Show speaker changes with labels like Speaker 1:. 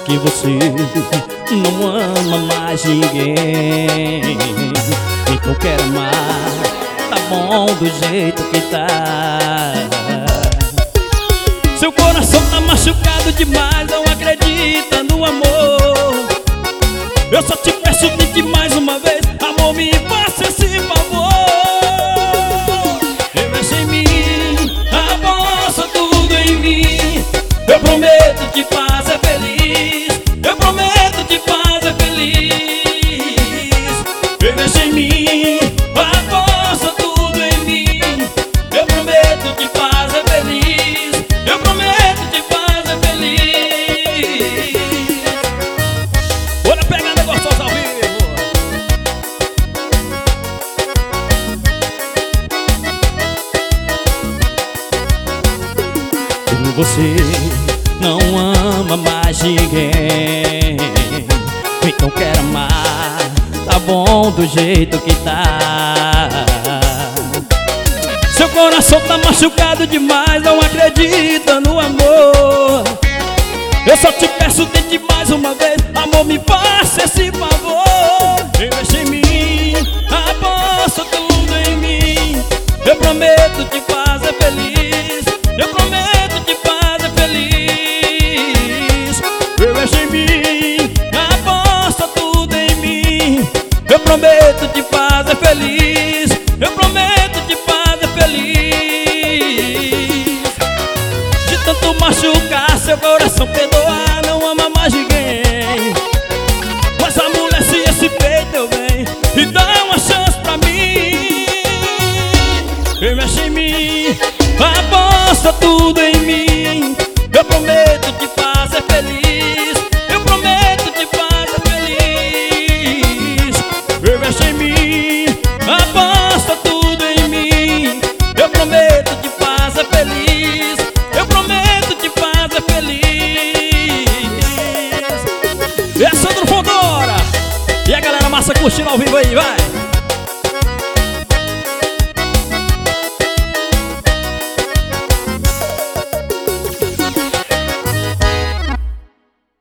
Speaker 1: que você não ama mais ninguém. Então quero amar, tá bom do jeito que tá. Seu coração tá machucado demais, não acredita no amor. Eu só te peço, tente mais uma vez, amor, me faça esse favor. Investe em mim, aposta tudo em mim. Eu prometo te fazer feliz, eu prometo te fazer feliz. Investe em mim, aposta tudo em mim. Eu prometo te fazer feliz, eu prometo te fazer feliz. Olha a pegada gostosa ao vivo. Você não ama mais ninguém, então quero amar, tá bom do jeito que tá. Seu coração tá machucado demais, não acredita no amor. Eu só te peço, tente mais uma vez, amor, me faça esse favor. Investe em mim, aposta tudo em mim. Eu prometo te fazer feliz, eu prometo te fazer feliz. Investe em mim, aposta tudo em mim. Eu prometo te fazer feliz, eu prometo te fazer feliz. De tanto machucar seu coração, perdoar, não ama mais ninguém. Mas amolece esse peito, eu venho e dá uma chance pra mim. Investe em mim, aposta tudo em mim. Eu prometo te fazer feliz, eu prometo te fazer feliz. Investe em mim, aposta tudo em mim. Eu prometo te fazer feliz, eu prometo te fazer feliz. É Sandro Fondora e a galera massa curtindo ao vivo aí, vai!